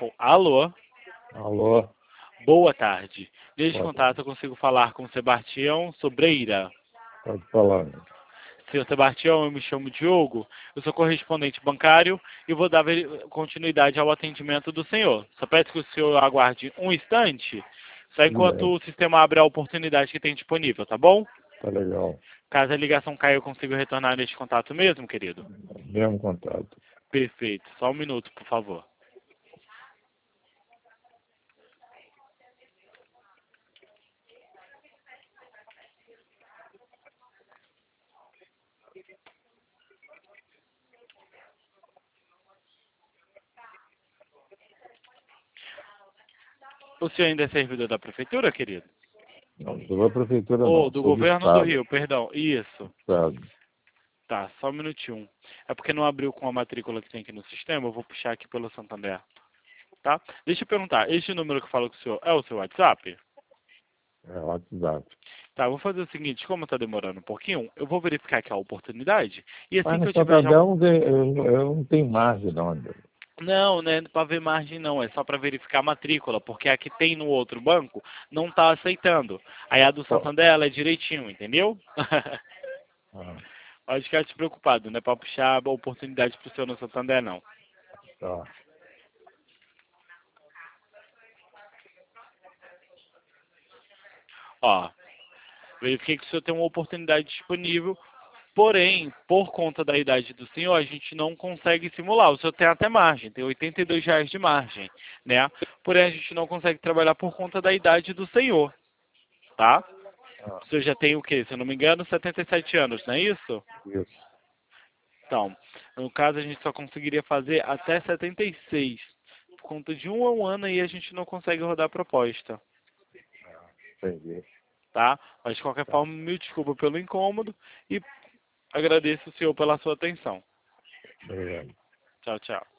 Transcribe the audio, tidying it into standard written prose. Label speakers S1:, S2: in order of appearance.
S1: Alô?
S2: Alô?
S1: Boa tarde. Neste
S2: Boa
S1: contato eu consigo falar com Sebastião Sobreira.
S2: Pode falar.
S1: Senhor Sebastião, eu me chamo Diogo, eu sou correspondente bancário e vou dar continuidade ao atendimento do senhor. Só peço que o senhor aguarde um instante, só enquanto o sistema abre a oportunidade que tem disponível, tá bom?
S2: Tá legal.
S1: Caso a ligação caia, eu consigo retornar neste contato mesmo, querido?
S2: Mesmo contato.
S1: Perfeito. Só um minuto, por favor. O senhor ainda é servidor da prefeitura, querido?
S2: Não, sou da prefeitura
S1: Ou
S2: não,
S1: do
S2: sou do
S1: governo do
S2: estado.
S1: Rio, perdão. Isso.
S2: Estado.
S1: Tá, só um minutinho. É porque não abriu com a matrícula que tem aqui no sistema, eu vou puxar aqui pelo Santander. Tá? Deixa eu perguntar, este número que eu falo com o senhor é o seu WhatsApp?
S2: É WhatsApp.
S1: Tá, eu vou fazer o seguinte, como tá demorando um pouquinho, eu vou verificar aqui a oportunidade, e assim
S2: Mas
S1: que
S2: no
S1: eu tiver já...
S2: Santander eu não tenho margem não.
S1: Não, né, para ver margem não, é só para verificar a matrícula, porque a que tem no outro banco não tá aceitando. Aí a do Santander, ela é direitinho, entendeu?
S2: Ah,
S1: Pode ficar despreocupado, não é para puxar a oportunidade pro senhor no Santander, não.
S2: tá.
S1: Ó, verifiquei que o senhor tem uma oportunidade disponível, porém, por conta da idade do senhor, a gente não consegue simular. O senhor tem até margem, tem R$ 82 de margem, né? Porém, a gente não consegue trabalhar por conta da idade do senhor, tá? O senhor já tem o quê? Se eu não me engano, 77 anos, não é isso?
S2: Isso.
S1: Então, no caso, a gente só conseguiria fazer até 76. Por conta de um ano aí, a gente não consegue rodar a proposta.
S2: Entendi.
S1: Tá? Mas de qualquer forma, mil desculpa pelo incômodo e agradeço o senhor pela sua atenção.
S2: Obrigado.
S1: Tchau, tchau.